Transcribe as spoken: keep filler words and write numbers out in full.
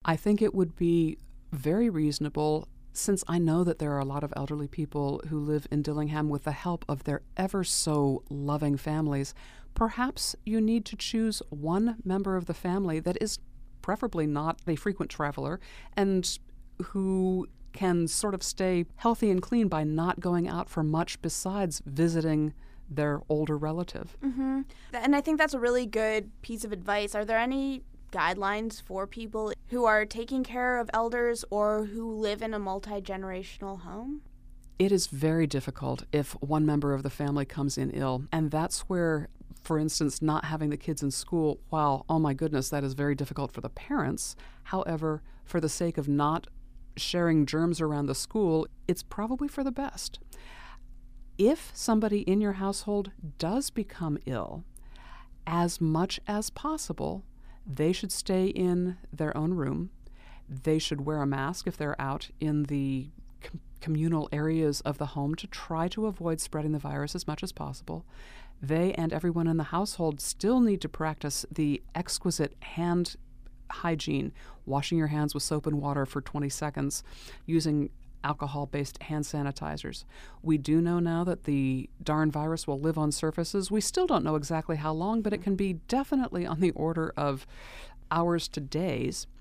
I think it would be very reasonable, since I know that there are a lot of elderly people who live in Dillingham with the help of their ever so loving families. Perhaps you need to choose one member of the family that is preferably not a frequent traveler and who can sort of stay healthy and clean by not going out for much besides visiting their older relative. Mm-hmm. And I think that's a really good piece of advice. Are there any guidelines for people who are taking care of elders or who live in a multi-generational home? It is very difficult if one member of the family comes in ill, and that's where, for instance, not having the kids in school, while, oh my goodness, that is very difficult for the parents. However, for the sake of not sharing germs around the school, it's probably for the best. If somebody in your household does become ill, as much as possible, they should stay in their own room. They should wear a mask if they're out in the com- communal areas of the home to try to avoid spreading the virus as much as possible. They and everyone in the household still need to practice the exquisite hand hygiene, washing your hands with soap and water for twenty seconds, using alcohol-based hand sanitizers. We do know now that the darn virus will live on surfaces. We still don't know exactly how long, but it can be definitely on the order of hours to days.